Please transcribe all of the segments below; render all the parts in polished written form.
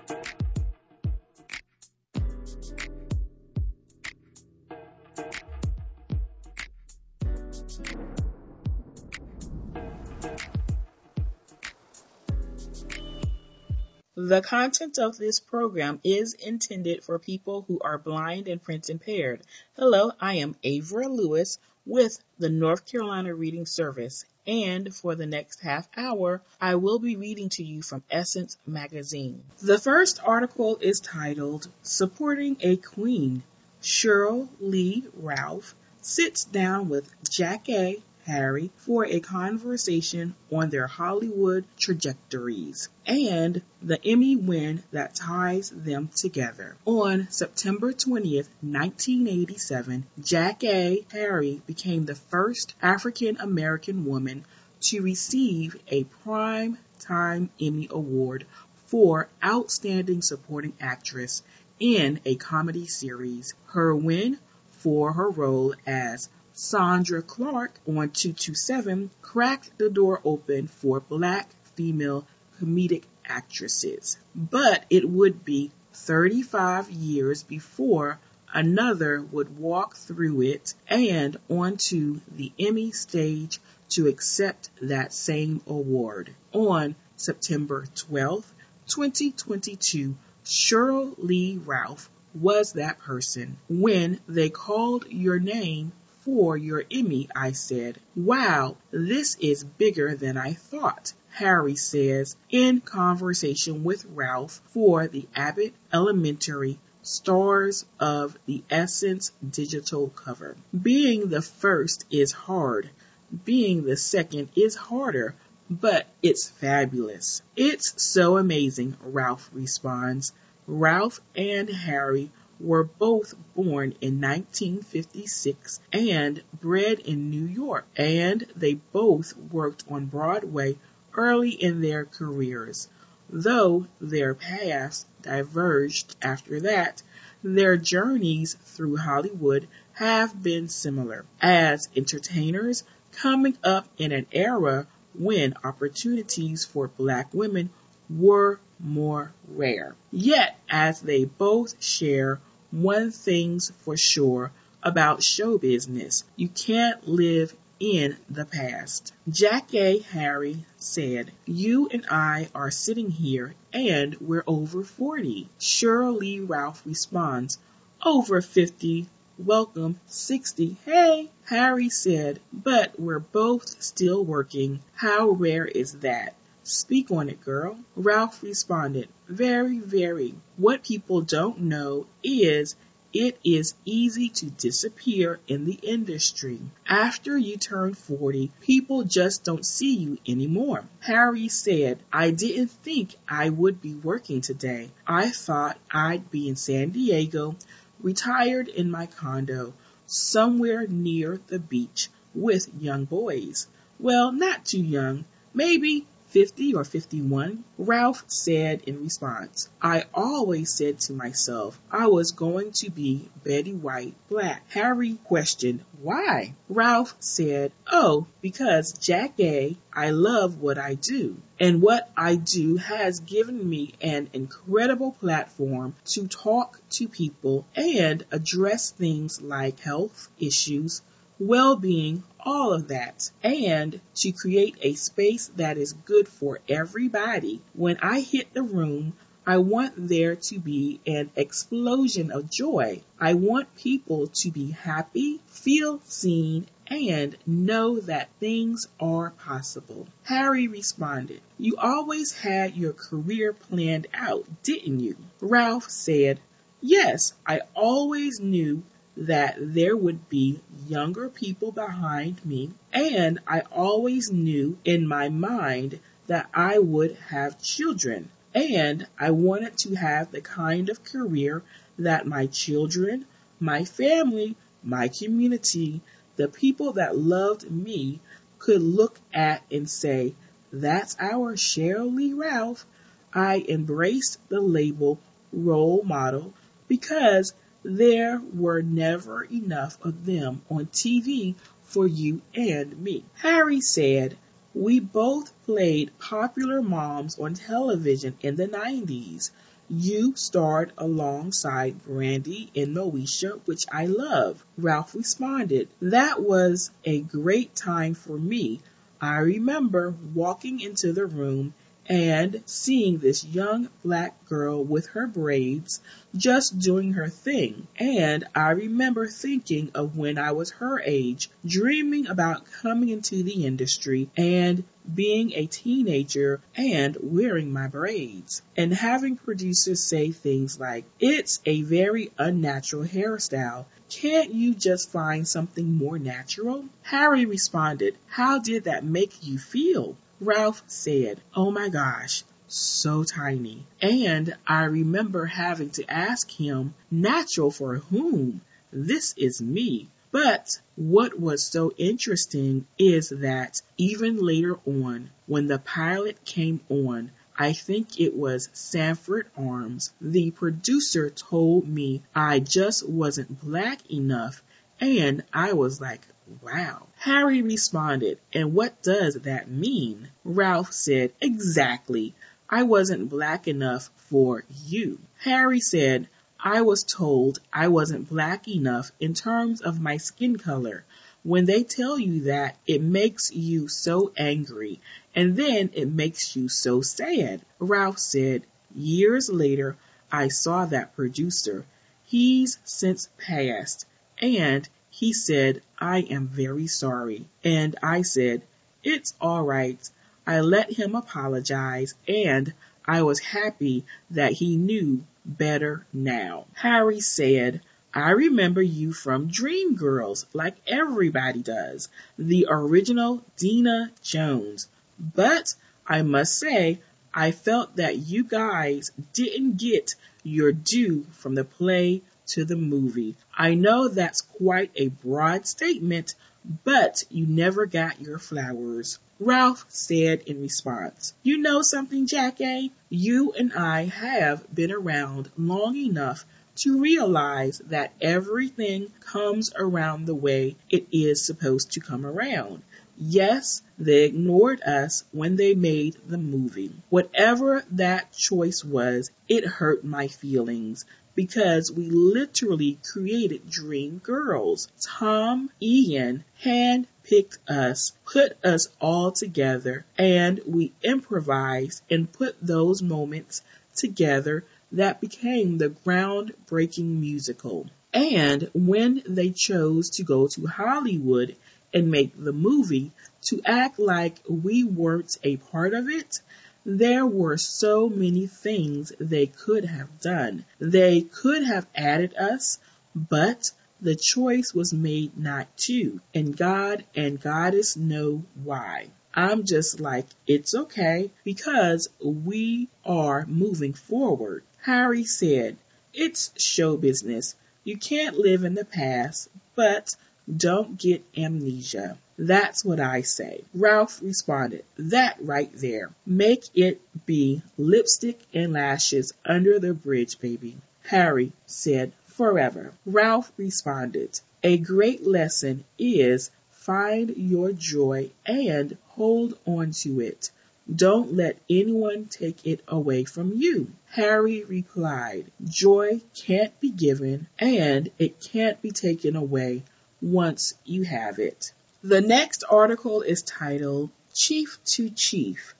The content of this program is intended for people who are blind and print impaired. Hello, I am Avra Lewis with the North Carolina Reading Service, and for the next half hour, I will be reading to you from Essence Magazine. The first article is titled, Supporting a Queen. Sheryl Lee Ralph sits down with Jackée Harry for a conversation on their Hollywood trajectories and the Emmy win that ties them together. On September 20th, 1987, Jackée Harry became the first African American woman to receive a Primetime Emmy Award for Outstanding Supporting Actress in a Comedy Series. Her win for her role as Sandra Clark on 227 cracked the door open for black female comedic actresses. But it would be 35 years before another would walk through it and onto the Emmy stage to accept that same award. On September 12, 2022, Sheryl Lee Ralph was that person. When they called your name for your Emmy, I said, "Wow, this is bigger than I thought," Harry says in conversation with Ralph for the Abbott Elementary Stars of the Essence digital cover. Being the first is hard. Being the second is harder, but it's fabulous. It's so amazing, Ralph responds. Ralph and Harry were both born in 1956 and bred in New York, and they both worked on Broadway early in their careers. Though their paths diverged after that, their journeys through Hollywood have been similar as entertainers coming up in an era when opportunities for black women were more rare. Yet, as they both share one thing's for sure about show business, you can't live in the past. Jackée Harry said, "You and I are sitting here and we're over 40. Sheryl Lee Ralph responds, "Over 50. Welcome 60. Hey," Harry said, "but we're both still working. How rare is that? Speak on it, girl." Ralph responded, "Very, very. What people don't know is it is easy to disappear in the industry. After you turn 40, people just don't see you anymore." Harry said, "I didn't think I would be working today. I thought I'd be in San Diego, retired in my condo, somewhere near the beach with young boys. Well, not too young, maybe 50 or 51, Ralph said in response. "I always said to myself I was going to be Betty White black." Harry questioned, "Why?" Ralph said, "Oh, because Jackée, I love what I do. And what I do has given me an incredible platform to talk to people and address things like health issues, well-being, all of that, and to create a space that is good for everybody. When I hit the room, I want there to be an explosion of joy. I want people to be happy, feel seen, and know that things are possible." Harry responded, "You always had your career planned out, didn't you?" Ralph said, "Yes, I always knew that there would be younger people behind me, and I always knew in my mind that I would have children, and I wanted to have the kind of career that my children, my family, my community, the people that loved me could look at and say, 'That's our Sheryl Lee Ralph.' I embraced the label role model because there were never enough of them on TV for you and me." Harry said, "We both played popular moms on television in the 90s. You starred alongside Brandy and Moesha, which I love. Ralph responded, That was a great time for me. I remember walking into the room and seeing this young black girl with her braids just doing her thing. And I remember thinking of when I was her age, dreaming about coming into the industry and being a teenager and wearing my braids. And having producers say things like, It's a very unnatural hairstyle. Can't you just find something more natural? Harry responded, How did that make you feel? Ralph said, Oh my gosh, so tiny. And I remember having to ask him, Natural for whom? This is me. But what was so interesting is that even later on, when the pilot came on, I think it was Sanford Arms, the producer told me I just wasn't black enough, and I was like, wow. Harry responded, and what does that mean? Ralph said, exactly. I wasn't black enough for you. Harry said, I was told I wasn't black enough in terms of my skin color. When they tell you that, it makes you so angry, and then it makes you so sad. Ralph said, years later, I saw that producer. He's since passed, and he said, I am very sorry. And I said, it's all right. I let him apologize, and I was happy that he knew better now. Harry said, I remember you from Dreamgirls, like everybody does, the original Dina Jones. But I must say, I felt that you guys didn't get your due from the play to the movie. I know that's quite a broad statement, but you never got your flowers. Ralph said in response, You know something, Jackie? You and I have been around long enough to realize that everything comes around the way it is supposed to come around. Yes, they ignored us when they made the movie. Whatever that choice was, it hurt my feelings because we literally created Dream Girls. Tom, Ian, handpicked us, put us all together, and we improvised and put those moments together that became the groundbreaking musical. And when they chose to go to Hollywood and make the movie to act like we weren't a part of it, there were so many things they could have done. They could have added us, but the choice was made not to, and God and Goddess know why. I'm just like, it's okay, because we are moving forward. Harry said, it's show business. You can't live in the past, but don't get amnesia. That's what I say. Ralph responded, that right there. Make it be lipstick and lashes under the bridge, baby. Harry said, forever. Ralph responded, a great lesson is find your joy and hold on to it. Don't let anyone take it away from you. Harry replied, joy can't be given and it can't be taken away once you have it. The next article is titled Chief to Chief.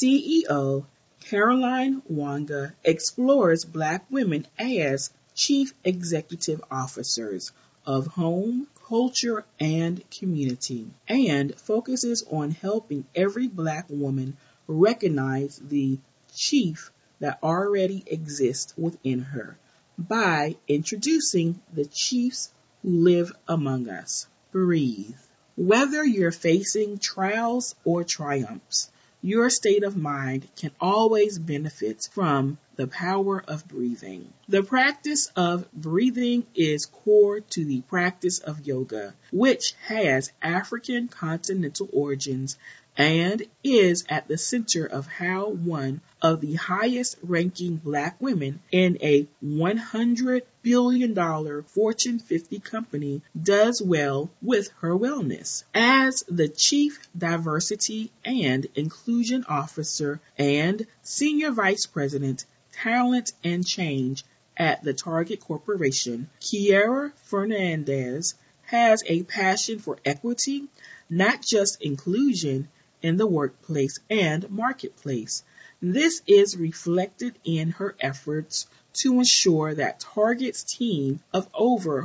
CEO Caroline Wanga explores Black women as Chief Executive Officers of Home, Culture, and Community, and focuses on helping every Black woman recognize the chief that already exists within her by introducing the chiefs who live among us. Breathe. Whether you're facing trials or triumphs, your state of mind can always benefit from the power of breathing. The practice of breathing is core to the practice of yoga, which has African continental origins and is at the center of how one of the highest ranking Black women in a $100 billion Fortune 50 company does well with her wellness. As the Chief Diversity and Inclusion Officer and Senior Vice President, talent and change at the Target Corporation, Kiera Fernandez has a passion for equity, not just inclusion, in the workplace and marketplace. This is reflected in her efforts to ensure that Target's team of over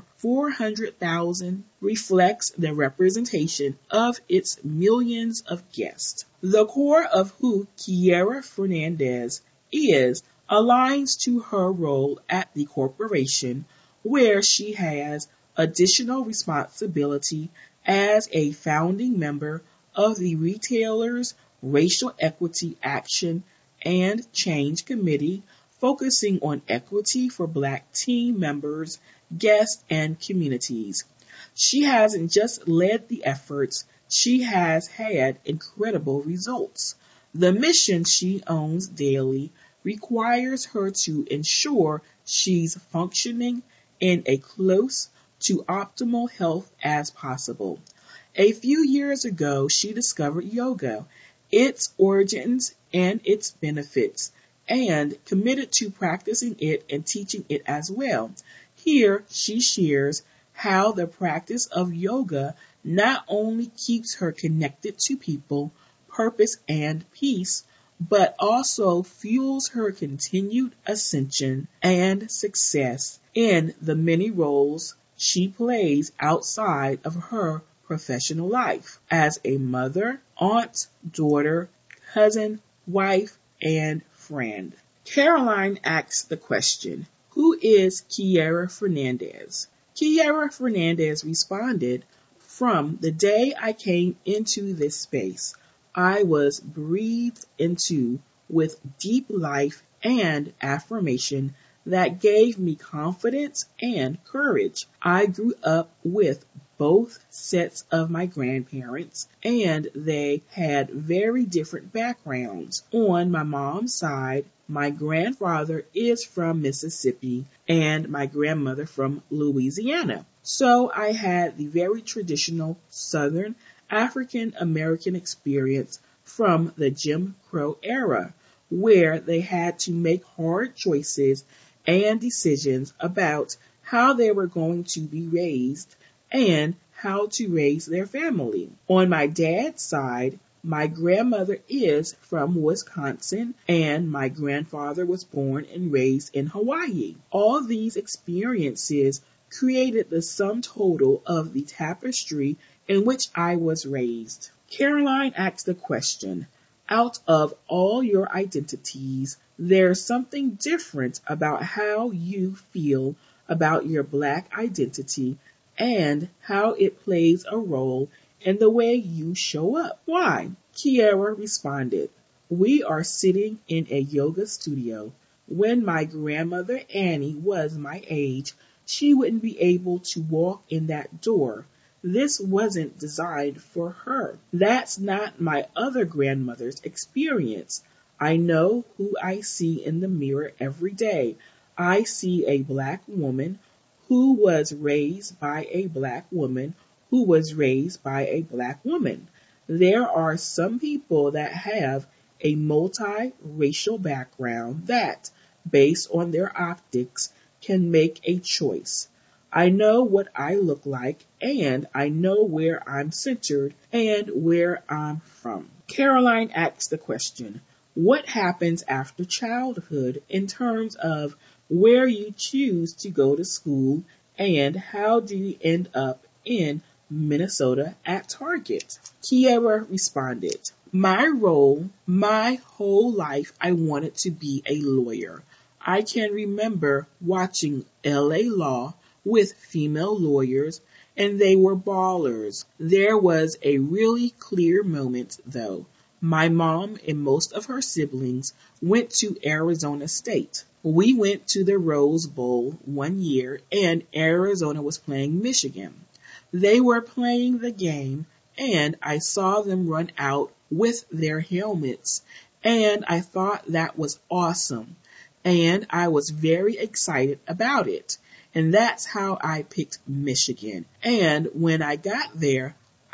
400,000 reflects the representation of its millions of guests. The core of who Kiera Fernandez is aligns to her role at the corporation, where she has additional responsibility as a founding member of the Retailers Racial Equity Action and Change Committee, focusing on equity for Black team members, guests, and communities. She hasn't just led the efforts, she has had incredible results. The mission she owns daily requires her to ensure she's functioning in a close to optimal health as possible. A few years ago, she discovered yoga, its origins and its benefits, and committed to practicing it and teaching it as well. Here, she shares how the practice of yoga not only keeps her connected to people, purpose, and peace, but also fuels her continued ascension and success in the many roles she plays outside of her professional life as a mother, aunt, daughter, cousin, wife, and friend. Caroline asks the question, who is Kiera Fernandez? Kiera Fernandez responded, from the day I came into this space, I was breathed into with deep life and affirmation that gave me confidence and courage. I grew up with both sets of my grandparents, and they had very different backgrounds. On my mom's side, my grandfather is from Mississippi and my grandmother from Louisiana. So I had the very traditional Southern African American experience from the Jim Crow era, where they had to make hard choices and decisions about how they were going to be raised and how to raise their family. On my dad's side, my grandmother is from Wisconsin and my grandfather was born and raised in Hawaii. All these experiences created the sum total of the tapestry in which I was raised. Caroline asked the question, out of all your identities, there's something different about how you feel about your Black identity and how it plays a role in the way you show up. Why? Kiera responded, we are sitting in a yoga studio. When my grandmother Annie was my age, she wouldn't be able to walk in that door. This wasn't designed for her. That's not my other grandmother's experience. I know who I see in the mirror every day. I see a Black woman who was raised by a Black woman who was raised by a Black woman. There are some people that have a multi-racial background that, based on their optics, can make a choice. I know what I look like, and I know where I'm centered and where I'm from. Caroline asks the question, what happens after childhood in terms of where you choose to go to school and how do you end up in Minnesota at Target? Kiera responded, my role, my whole life, I wanted to be a lawyer. I can remember watching LA Law with female lawyers, and they were ballers. There was a really clear moment, though. My mom and most of her siblings went to Arizona State. We went to the Rose Bowl one year, and Arizona was playing Michigan. They were playing the game, and I saw them run out with their helmets, and I thought that was awesome, and I was very excited about it. And that's how I picked Michigan. And when I got there,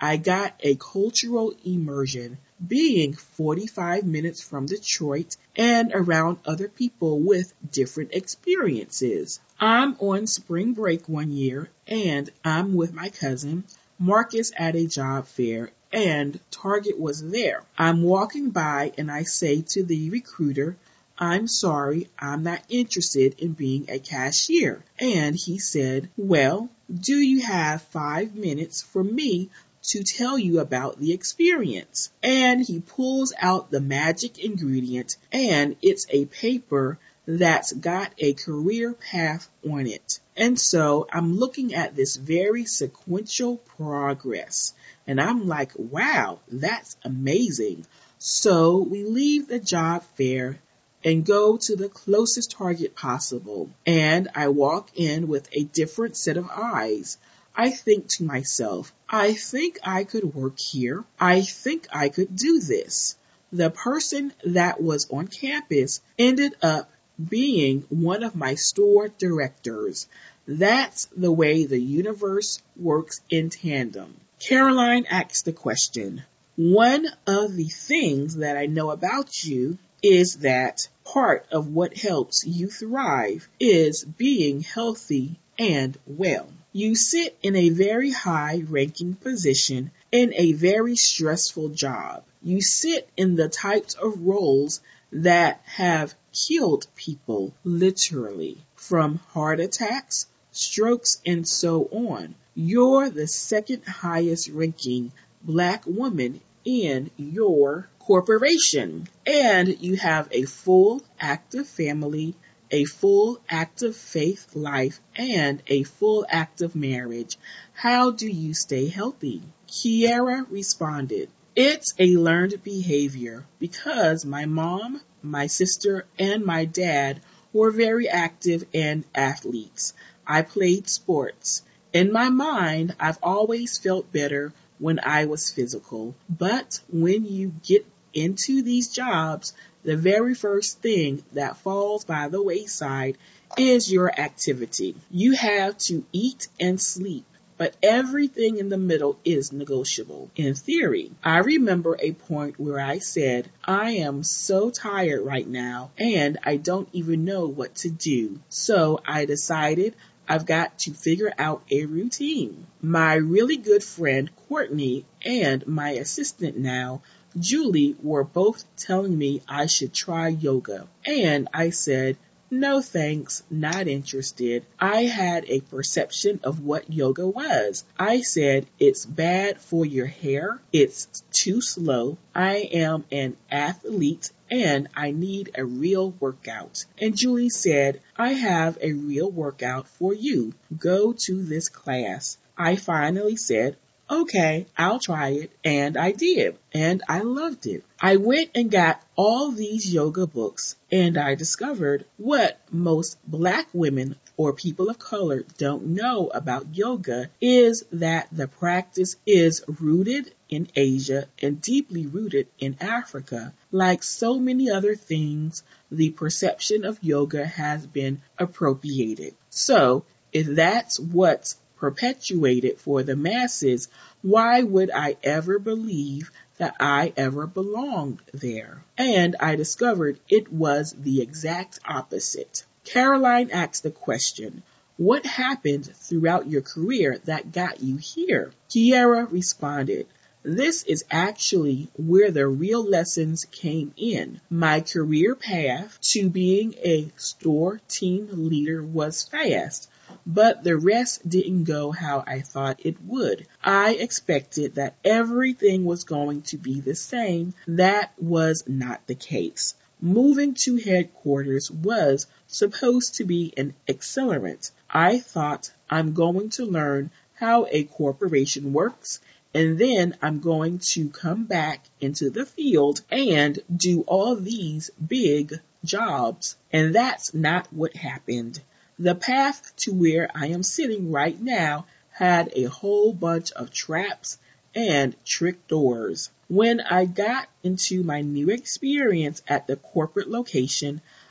I got a cultural immersion, being 45 minutes from Detroit and around other people with different experiences. I'm on spring break one year and I'm with my cousin Marcus at a job fair and Target was there. I'm walking by and I say to the recruiter, I'm sorry, I'm not interested in being a cashier. And he said, well, do you have 5 minutes for me to tell you about the experience? And he pulls out the magic ingredient and it's a paper that's got a career path on it. And so I'm looking at this very sequential progress and I'm like, wow, that's amazing. So we leave the job fair and go to the closest Target possible. And I walk in with a different set of eyes. I think to myself, I think I could work here. I think I could do this. The person that was on campus ended up being one of my store directors. That's the way the universe works in tandem. Caroline asked the question, one of the things that I know about you is that part of what helps you thrive is being healthy and well. You sit in a very high ranking position in a very stressful job. You sit in the types of roles that have killed people literally, from heart attacks, strokes, and so on. You're the second highest ranking Black woman in your corporation, and you have a full active family, a full active faith life, and a full active marriage. How do you stay healthy? Kiara responded, it's a learned behavior because my mom, my sister, and my dad were very active and athletes. I played sports. In my mind, I've always felt better when I was physical. But when you get into these jobs, the very first thing that falls by the wayside is your activity. You have to eat and sleep, but everything in the middle is negotiable. In theory, I remember a point where I said, I am so tired right now and I don't even know what to do. So I decided I've got to figure out a routine. My really good friend Courtney and my assistant now, Julie, were both telling me I should try yoga. And I said, no thanks, not interested. I had a perception of what yoga was. I said, it's bad for your hair, it's too slow, I am an athlete, and I need a real workout. And Julie said, I have a real workout for you. Go to this class. I finally said, okay, I'll try it. And I did. And I loved it. I went and got all these yoga books and I discovered what most Black women or people of color don't know about yoga is that the practice is rooted in Asia and deeply rooted in Africa. Like so many other things, the perception of yoga has been appropriated. So, if that's what's perpetuated for the masses, why would I ever believe that I ever belonged there? And I discovered it was the exact opposite. Caroline asked the question, what happened throughout your career that got you here? Kiara responded, this is actually where the real lessons came in. My career path to being a store team leader was fast, but the rest didn't go how I thought it would. I expected that everything was going to be the same. That was not the case. Moving to headquarters was supposed to be an accelerant. I thought I'm going to learn how a corporation works, and then I'm going to come back into the field and do all these big jobs. And that's not what happened. The path to where I am sitting right now had a whole bunch of traps and trick doors. When I got into my new experience at the corporate location,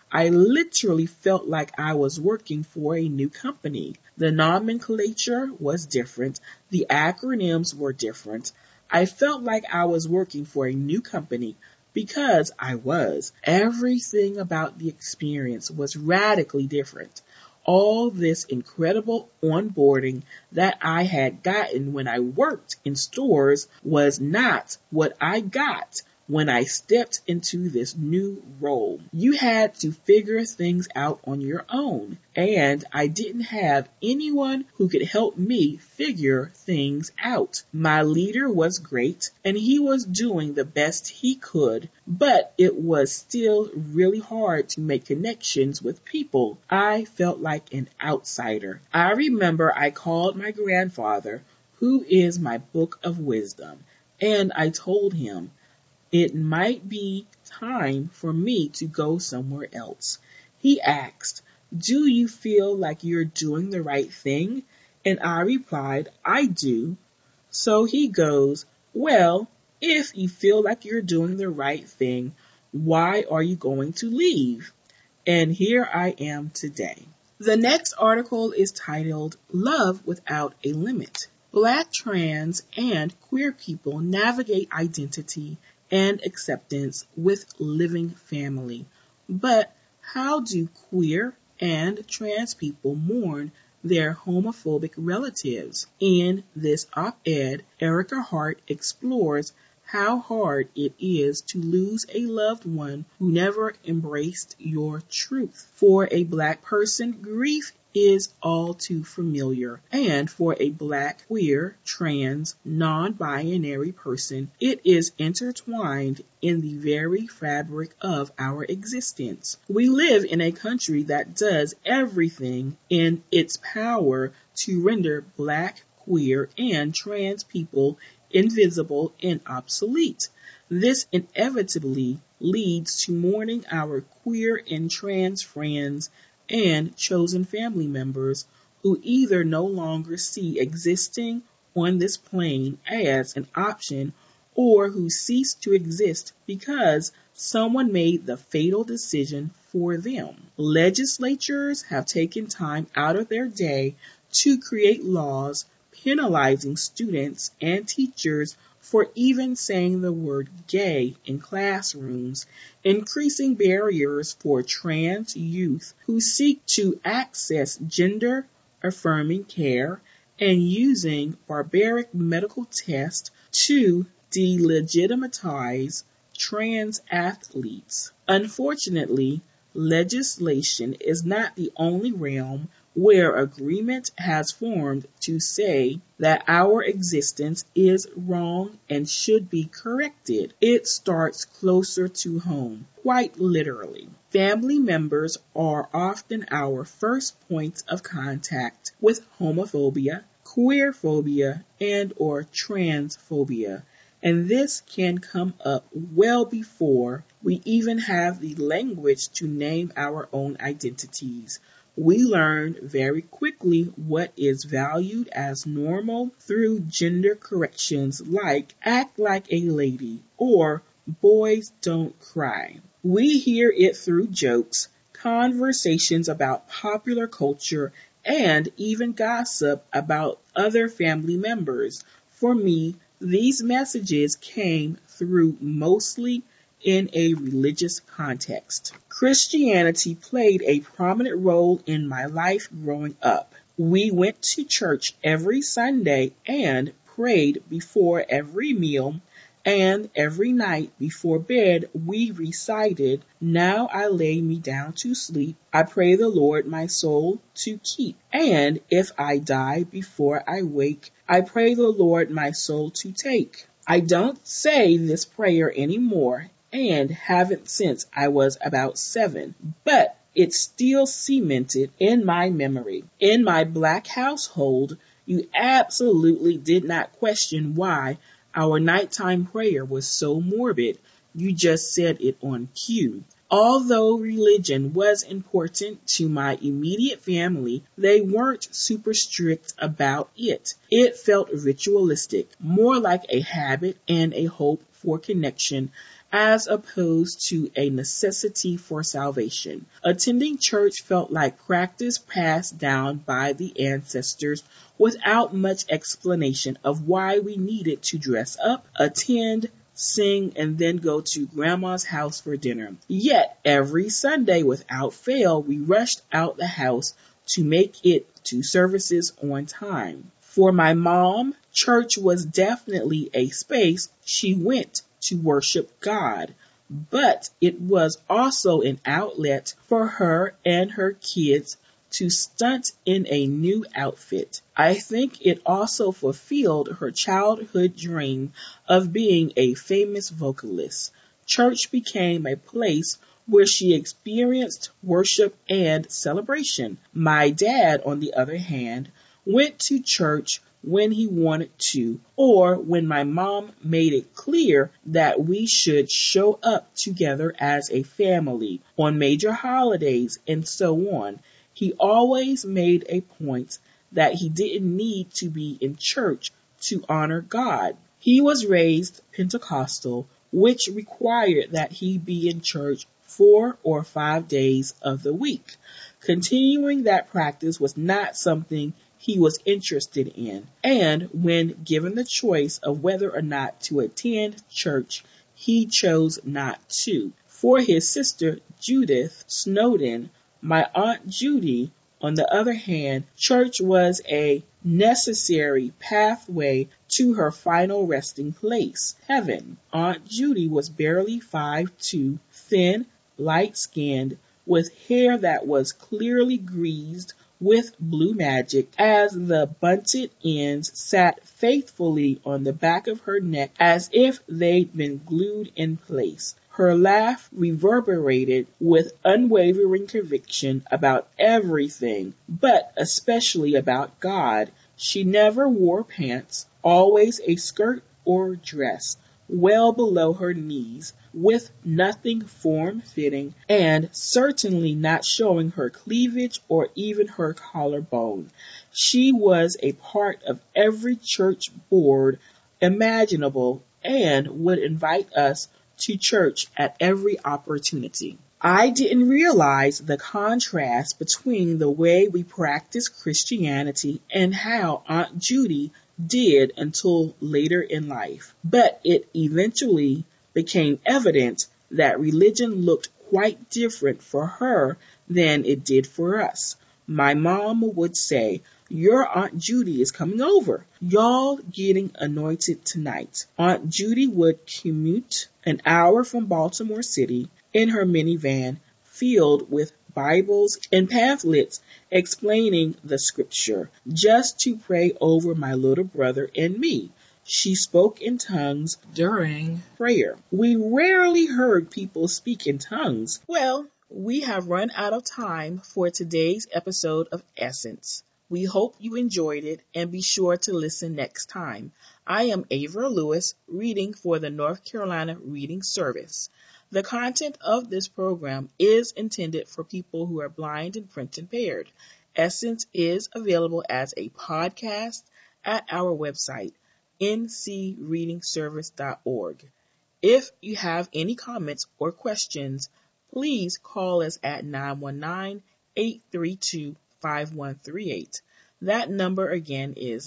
I literally felt like I was working for a new company. The nomenclature was different. The acronyms were different. I felt like I was working for a new company because I was. Everything about the experience was radically different. All this incredible onboarding that I had gotten when I worked in stores was not what I got when I stepped into this new role. You had to figure things out on your own, and I didn't have anyone who could help me figure things out. My leader was great, and he was doing the best he could, but it was still really hard to make connections with people. I felt like an outsider. I remember I called my grandfather, who is my book of wisdom, and I told him, it might be time for me to go somewhere else. He asked, do you feel like you're doing the right thing? And I replied, I do. So he goes, well, if you feel like you're doing the right thing, why are you going to leave? And here I am today. The next article is titled Love Without a Limit. Black, trans, and queer people navigate identity and acceptance with living family. But how do queer and trans people mourn their homophobic relatives? In this op-ed, Erica Hart explores how hard it is to lose a loved one who never embraced your truth. For a Black person, grief is all too familiar, and for a Black, queer, trans, non-binary person, it is intertwined in the very fabric of our existence. We live in a country that does everything in its power to render Black, queer, and trans people invisible and obsolete. This inevitably leads to mourning our queer and trans friends and chosen family members who either no longer see existing on this plane as an option or who cease to exist because someone made the fatal decision for them. Legislatures have taken time out of their day to create laws penalizing students and teachers for even saying the word gay in classrooms, increasing barriers for trans youth who seek to access gender-affirming care, and using barbaric medical tests to delegitimize trans athletes. Unfortunately, legislation is not the only realm where agreement has formed to say that our existence is wrong and should be corrected. It starts closer to home, quite literally. Family members are often our first points of contact with homophobia, queerphobia, and or transphobia. And this can come up well before we even have the language to name our own identities. We learn very quickly what is valued as normal through gender corrections like act like a lady or boys don't cry. We hear it through jokes, conversations about popular culture, and even gossip about other family members. For me, these messages came through mostly in a religious context. Christianity played a prominent role in my life growing up. We went to church every Sunday and prayed before every meal, and every night before bed we recited, "Now I lay me down to sleep. I pray the Lord my soul to keep. And if I die before I wake, I pray the Lord my soul to take." I don't say this prayer anymore and haven't since I was about 7, but it's still cemented in my memory. In my Black household, you absolutely did not question why our nighttime prayer was so morbid. You just said it on cue. Although religion was important to my immediate family, they weren't super strict about it. It felt ritualistic, more like a habit and a hope for connection as opposed to a necessity for salvation. Attending church felt like practice passed down by the ancestors without much explanation of why we needed to dress up, attend, sing, and then go to grandma's house for dinner. Yet every Sunday without fail, we rushed out the house to make it to services on time. For my mom, church was definitely a space she went to worship God, but it was also an outlet for her and her kids to stunt in a new outfit. I think it also fulfilled her childhood dream of being a famous vocalist. Church became a place where she experienced worship and celebration. My dad, on the other hand, went to church when he wanted to, or when my mom made it clear that we should show up together as a family on major holidays and so on. He always made a point that he didn't need to be in church to honor God. He was raised Pentecostal, which required that he be in church 4 or 5 days of the week. Continuing that practice was not something he was interested in, and when given the choice of whether or not to attend church, he chose not to. For his sister Judith Snowden, my Aunt Judy, on the other hand, church was a necessary pathway to her final resting place, heaven. Aunt Judy was barely 5'2", thin, light-skinned, with hair that was clearly greased with blue magic, as the bunted ends sat faithfully on the back of her neck as if they'd been glued in place. Her laugh reverberated with unwavering conviction about everything, but especially about God. She never wore pants, always a skirt or dress, well below her knees, with nothing form-fitting, and certainly not showing her cleavage or even her collarbone. She was a part of every church board imaginable and would invite us to church at every opportunity. I didn't realize the contrast between the way we practice Christianity and how Aunt Judy did until later in life. But it eventually became evident that religion looked quite different for her than it did for us. My mom would say, "Your Aunt Judy is coming over. Y'all getting anointed tonight." Aunt Judy would commute an hour from Baltimore City in her minivan filled with Bibles and pamphlets explaining the scripture, just to pray over my little brother and me. She spoke in tongues during prayer. We rarely heard people speak in tongues. Well, we have run out of time for today's episode of Essence. We hope you enjoyed it, and be sure to listen next time. I am Avra Lewis, reading for the North Carolina Reading Service. The content of this program is intended for people who are blind and print impaired. Essence is available as a podcast at our website, ncreadingservice.org. If you have any comments or questions, please call us at 919-832-5138. That number again is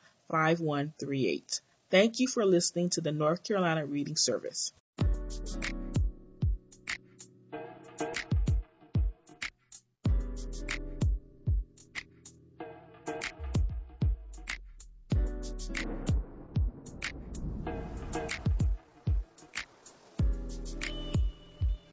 919-832-5138. Thank you for listening to the North Carolina Reading Service.